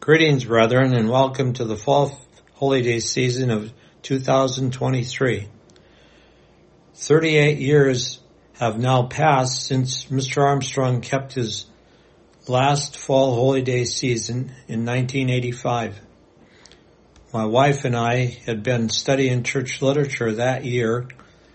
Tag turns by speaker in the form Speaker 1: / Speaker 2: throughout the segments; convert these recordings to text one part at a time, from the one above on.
Speaker 1: Greetings, brethren, and welcome to the fall holy day season of 2023. 38 years have now passed since Mr. Armstrong kept his last fall holy day season in 1985. My wife and I had been studying church literature that year,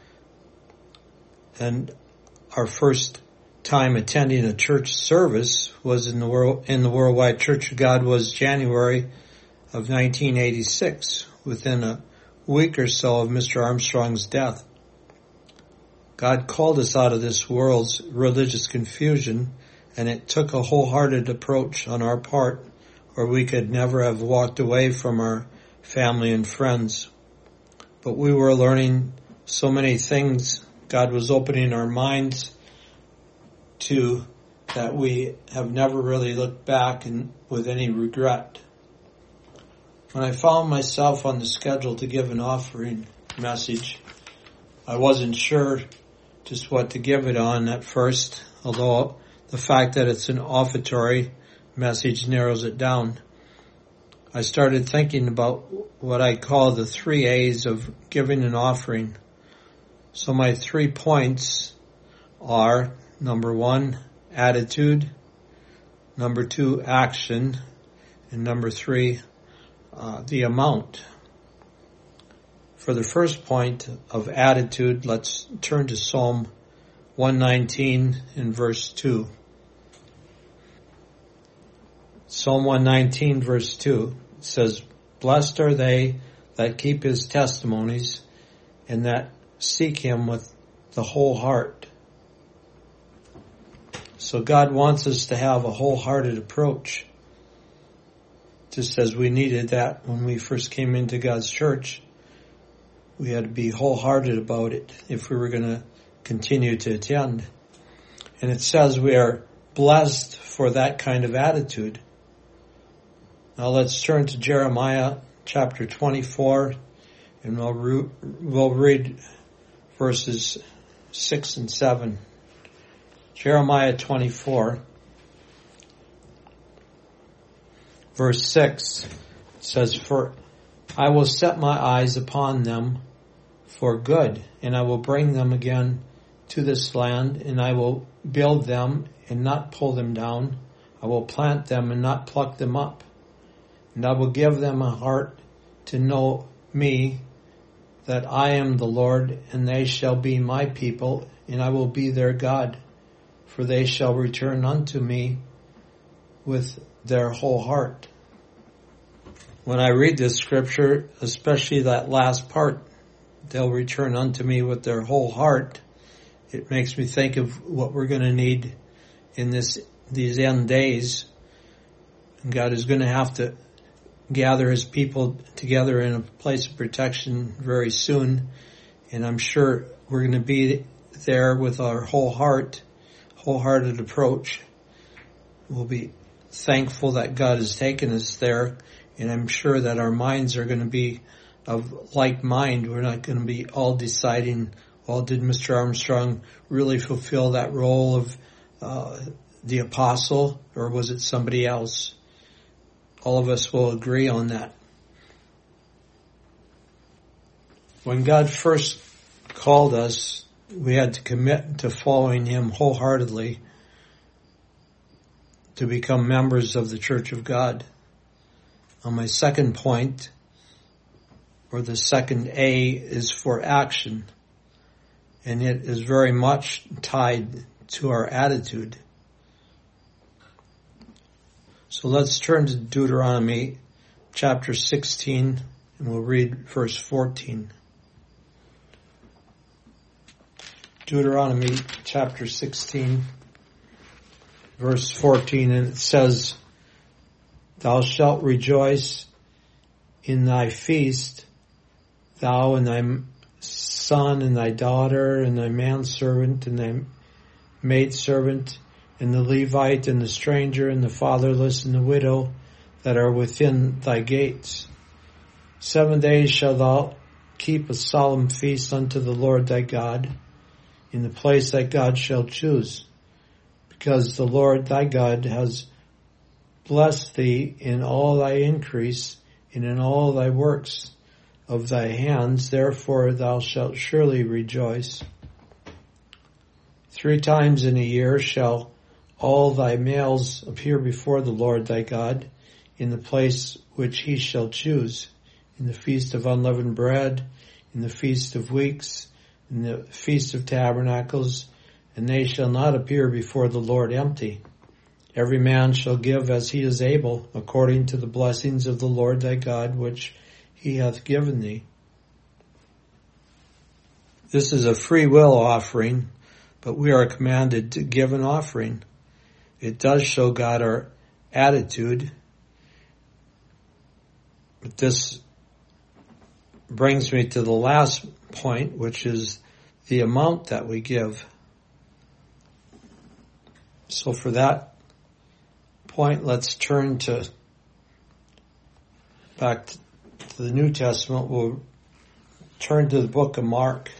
Speaker 1: and our first time attending a church service was in the Worldwide Church of God was January of 1986, within a week or so of Mr. Armstrong's death. God called us out of this world's religious confusion, and it took a wholehearted approach on our part, or we could never have walked away from our family and friends. But we were learning so many things. God was opening our minds to that we have never really looked back and with any regret. When I found myself on the schedule to give an offering message, I wasn't sure just what to give it on at first, although the fact that it's an offertory message narrows it down. I started thinking about what I call the 3 A's of giving an offering. So my 3 points are: number 1, attitude; number 2, action; and number 3, the amount. For the first point of attitude, let's turn to Psalm 119 and verse 2. Psalm 119 verse 2 says, "Blessed are they that keep his testimonies and that seek him with the whole heart." So God wants us to have a wholehearted approach. Just as we needed that when we first came into God's church, we had to be wholehearted about it if we were going to continue to attend. And it says we are blessed for that kind of attitude. Now let's turn to Jeremiah chapter 24, and we'll read verses 6 and 7. Jeremiah 24, verse 6 says, "For I will set my eyes upon them for good, and I will bring them again to this land, and I will build them and not pull them down. I will plant them and not pluck them up. And I will give them a heart to know me, that I am the Lord, and they shall be my people, and I will be their God. For they shall return unto me with their whole heart." When I read this scripture, especially that last part, "they'll return unto me with their whole heart," it makes me think of what we're going to need in these end days. And God is going to have to gather his people together in a place of protection very soon. And I'm sure we're going to be there with our wholehearted approach. We'll be thankful that God has taken us there, and I'm sure that our minds are going to be of like mind. We're not going to be all deciding, well, did Mr. Armstrong really fulfill that role of the apostle, or was it somebody else? All of us will agree on that. When God first called us, we had to commit to following him wholeheartedly to become members of the Church of God. On my second point, or the second A, is for action, and it is very much tied to our attitude. So let's turn to Deuteronomy chapter 16, and we'll read verse 14. Deuteronomy chapter 16, verse 14, and it says, "Thou shalt rejoice in thy feast, thou and thy son and thy daughter and thy manservant and thy maidservant and the Levite and the stranger and the fatherless and the widow that are within thy gates. 7 days shalt thou keep a solemn feast unto the Lord thy God in the place that God shall choose, because the Lord thy God has bless thee in all thy increase, and in all thy works of thy hands. Therefore thou shalt surely rejoice. 3 times in a year shall all thy males appear before the Lord thy God, in the place which he shall choose, in the feast of unleavened bread, in the feast of weeks, in the feast of tabernacles, and they shall not appear before the Lord empty. Every man shall give as he is able, according to the blessings of the Lord thy God, which he hath given thee. This is a free will offering, but we are commanded to give an offering. It does show God our attitude. But this brings me to the last point, which is the amount that we give. So for that point, let's turn back to the New Testament. We'll turn to the book of Mark.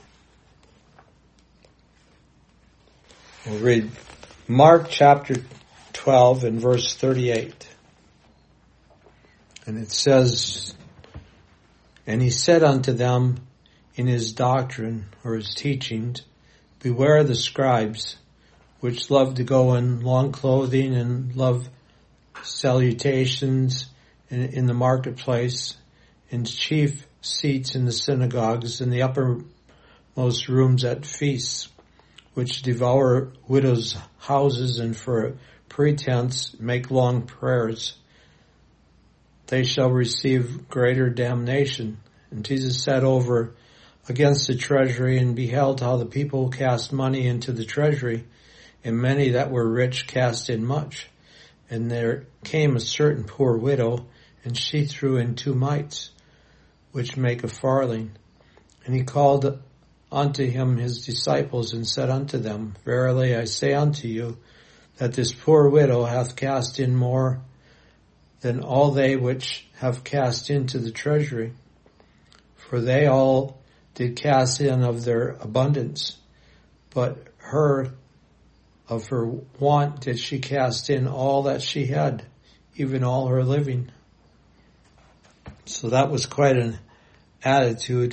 Speaker 1: We'll read Mark chapter 12 and verse 38. And it says, "And he said unto them in his doctrine," or his teachings, "Beware the scribes, which love to go in long clothing and love salutations in the marketplace, and chief seats in the synagogues, and the uppermost rooms at feasts, which devour widows' houses, and for pretense make long prayers. They shall receive greater damnation." And Jesus sat over against the treasury, and beheld how the people cast money into the treasury, and many that were rich cast in much. And there came a certain poor widow, and she threw in 2 mites, which make a farthing. And he called unto him his disciples, and said unto them, Verily I say unto you, that this poor widow hath cast in more than all they which have cast into the treasury. For they all did cast in of their abundance, but her of her want did she cast in all that she had, even all her living. So that was quite an attitude.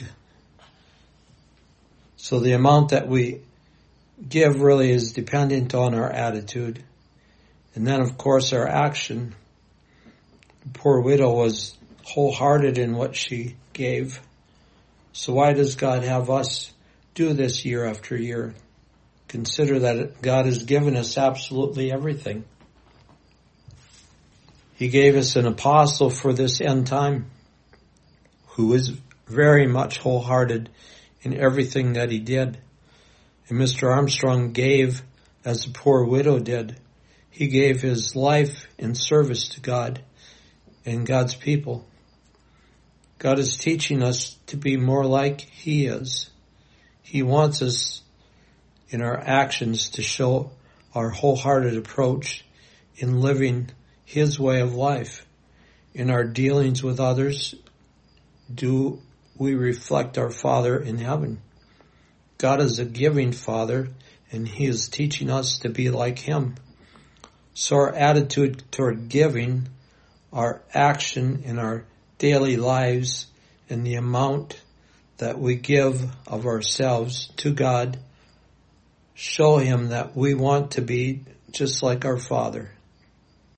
Speaker 1: So the amount that we give really is dependent on our attitude. And then, of course, our action. The poor widow was wholehearted in what she gave. So why does God have us do this year after year? Consider that God has given us absolutely everything. He gave us an apostle for this end time, who is very much wholehearted in everything that he did. And Mr. Armstrong gave as the poor widow did. He gave his life in service to God and God's people. God is teaching us to be more like he is. He wants us in our actions to show our wholehearted approach in living his way of life. In our dealings with others, do we reflect our Father in heaven? God is a giving Father, and he is teaching us to be like him. So our attitude toward giving, our action in our daily lives, and the amount that we give of ourselves to God show him that we want to be just like our Father.